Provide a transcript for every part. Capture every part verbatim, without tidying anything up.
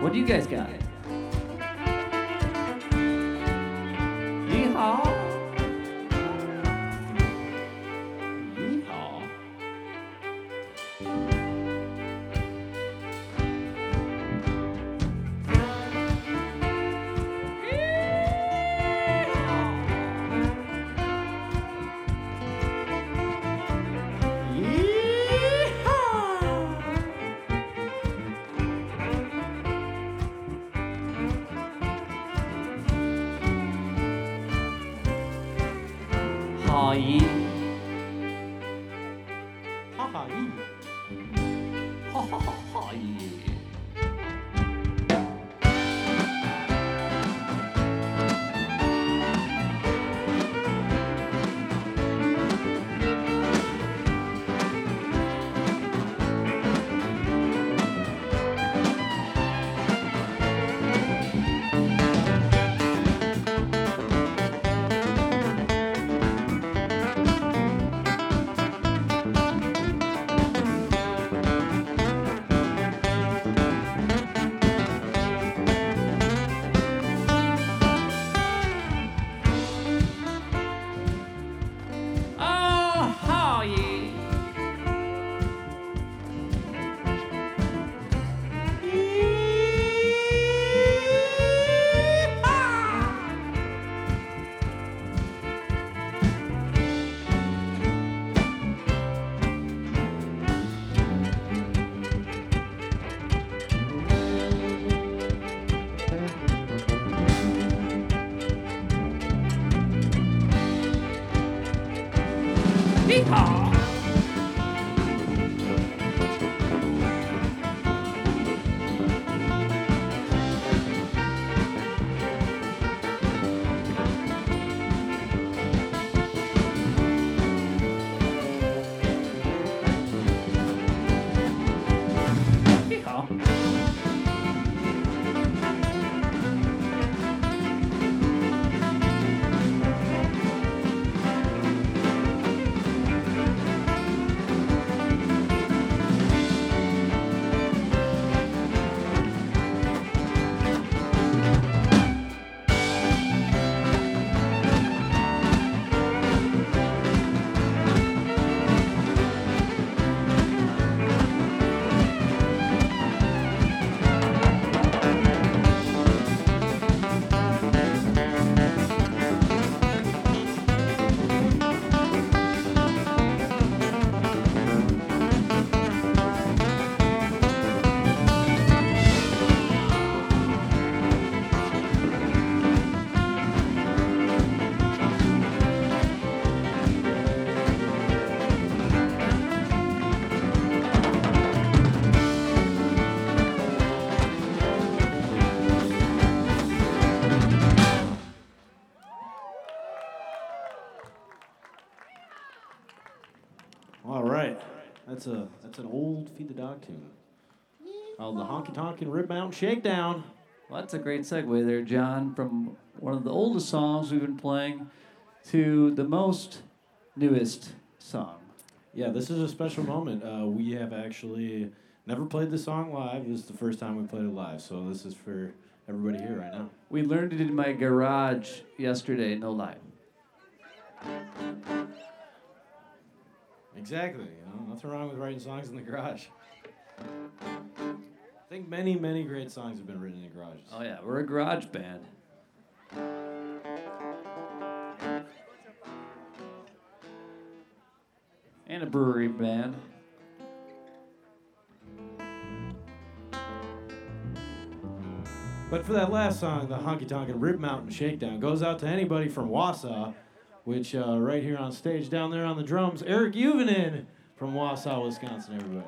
What do you guys got? Yeehaw! Yeehaw! Ha yee. Ha ha yee. Ha ha ha ha yee. Oh, ha yee. Yeehaw! Yeehaw! All right. That's a that's an old Feed the Dog tune. Oh, the Honky Tonk and Rib Mountain Shakedown. Well, that's a great segue there, John, from one of the oldest songs we've been playing to the most newest song. Yeah, this is a special moment. Uh, we have actually never played this song live. This is the first time we played it live, so this is for everybody here right now. We learned it in my garage yesterday, no lie. Exactly. You know, nothing wrong with writing songs in the garage. I think many, many great songs have been written in garages. Oh yeah, we're a garage band. And a brewery band. But for that last song, the Honky Tonk and Rib Mountain Shakedown, goes out to anybody from Wausau, which uh, right here on stage, down there on the drums, Eric Uvenin from Wausau, Wisconsin, everybody.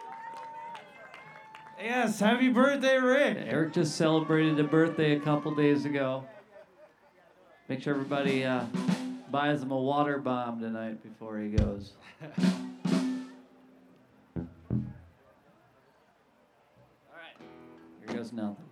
Yes, happy birthday, Rick! Eric just celebrated a birthday a couple days ago. Make sure everybody uh, buys him a water bomb tonight before he goes. All right, here goes nothing.